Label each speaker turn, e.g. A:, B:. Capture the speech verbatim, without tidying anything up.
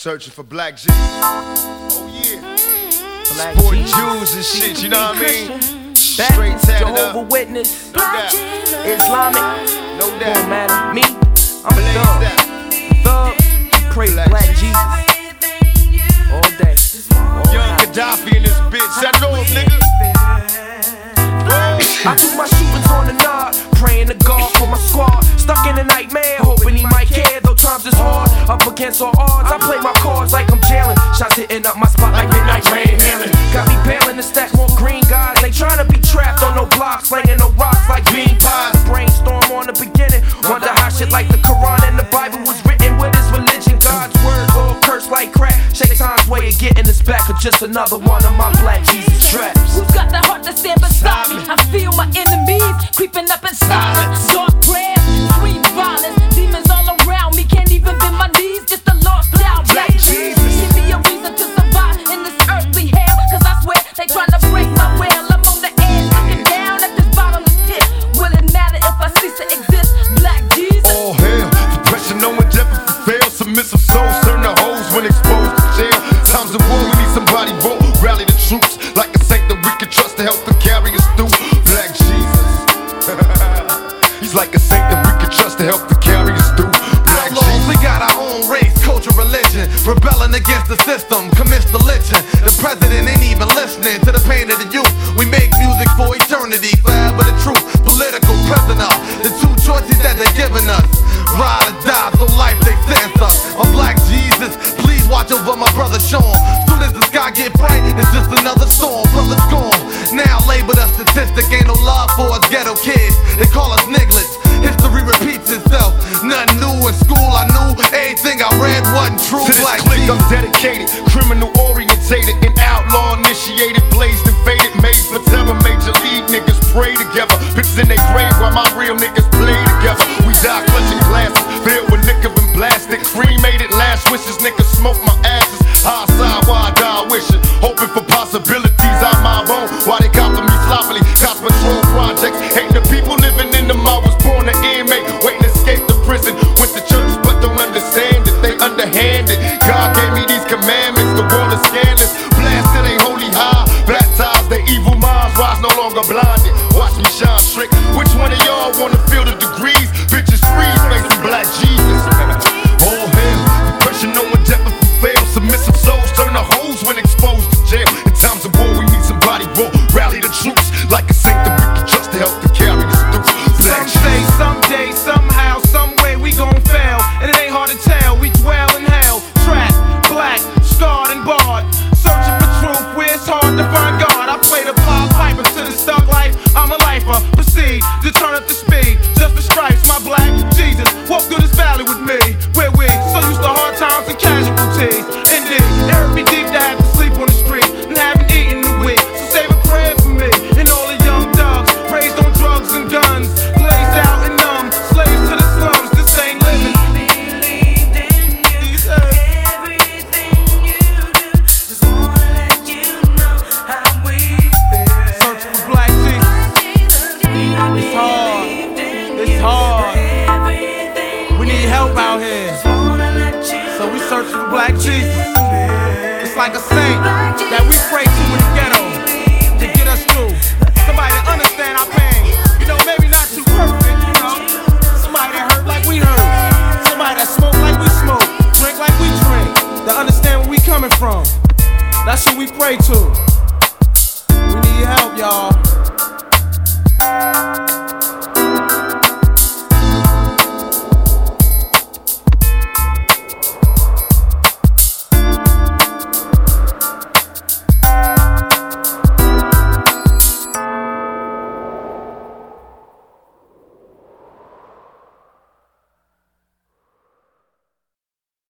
A: Searching for black Jews. Oh yeah.
B: Black
A: Sporting
B: Jesus.
A: Jews and shit, you know what I mean?
B: Baptist,
A: Straight tatted
B: Jehovah
A: up.
B: Witness,
A: No doubt.
B: Islamic.
A: No
B: Don't
A: doubt.
B: matter. Me, I'm a
A: Blaze
B: thug.
A: that.
B: Thug. Praise
A: Black
B: Black,
A: Jesus.
B: Jesus. All day. All
A: Young
B: night.
A: Gaddafi in this bitch. Set it off, nigga.
B: I do my shootings on the nod, praying to God for my squad. Stuck in a nightmare, hoping he might care. Though times is hard, up against all odds. I play my cards like I'm jailing. Shots hitting up my spot like midnight rain hailing. Got me bailing to stack more green guys. Ain't trying to be trapped on no blocks, slinging no rocks like bean pies. Brainstorm on the beginning. Wonder how shit like the Quran and the Bible was written with his religion. God's word all cursed like crack. Shaitan's way of getting us back for just another one of my Black Jesus traps.
C: Who's got the heart to stand beside me? I feel my enemies creeping up in silence. Dark prayer, sweet violence. Demons all around me, can't even bend my knees. Just a lost doubt. Black Jesus, give me a reason to survive in this earthly hell. Cause I swear they trying to break my will. I'm on the edge, looking down at this bottomless pit. Will it matter if I cease to exist? Black Jesus.
A: All hell, depression, no endeavor for fail. Submissive souls turn to hoes when exposed to jail. Times of war, we need somebody vote. Rally the troops like a saint that we can trust to help to carry us through. Black Jesus. He's like a saint that we can trust to help to carry us through. Black
D: Outlaws, we got our own race, culture, religion. Rebelling against the system, commits the lynching. The president ain't even listening to the pain of the youth. We make music for eternity, forever the truth. Political prisoner, the two choices that they're giving us. Ride or die, so life they sentence us. I'm Black Jesus, please watch over my brother Sean. Soon as the sky get bright, it's just another storm. Brother's gone, now labeled a statistic. Ain't no love for us ghetto kids, they call us nigglets. History repeats itself, nothing new in school. I knew everything I read wasn't true.
A: To this
D: Black
A: clique,
D: Jesus.
A: I'm dedicated, criminal orientated, and outlaw initiated, blazed and faded, made for terror. Major league niggas pray together, bitches in their grave while my real niggas play together. We die clutching glasses, filled with liquor and blasted, cremated. Last wishes, niggas smoke my ashes. High side while I die wishing, hoping for possibilities out my own. While they copy me sloppily, cops patrol projects, hating the people living in them. I was born an inmate, waiting to escape the prison. Went to church but don't understand it, they underhanded. God gave me these commandments, the world is scandalous. Blasted ain't holy high, baptized their evil minds, rise no longer blinded. Watch me shine trick. Which one of y'all wanna feel the degrees? Bitches freeze facing Black Jesus. All hell, depression, no endeavor for fail. Submissive souls turn to hoes when exposed to jail. In times of war, we need somebody raw. Rally the troops like a saint that we can trust to help to carry us through. Black
E: Some say, someday, somehow, someway we gon' fail. And it ain't hard to tell, we dwell in hell. Trapped, black, scarred and barred. Searching for truth where it's hard to find God. I play the Pied Piper to the stuck life. I'm a lifer, proceed to turn up the speed. Just the stripes, my Black Jesus. Walk through this valley with me, where we so used to hard times and casualties. Indeed, it hurt me deep to have to sleep on the street and haven't eaten in a week. So save a prayer for me and all the young dogs raised on drugs and guns, glazed out and numb, slaves to the slums. This ain't living. Searching for Black Jesus. It's hard. It's hard. We need help out here. So we searching for Black Jesus. It's like a saint that we pray to in the ghetto to get us through. Somebody that understand our pain. You know, maybe not too perfect, you know. Somebody that hurt like we hurt. Somebody that smoke like we smoke. Drink like we drink. That understand where we coming from. That's who we pray to. We need help, y'all.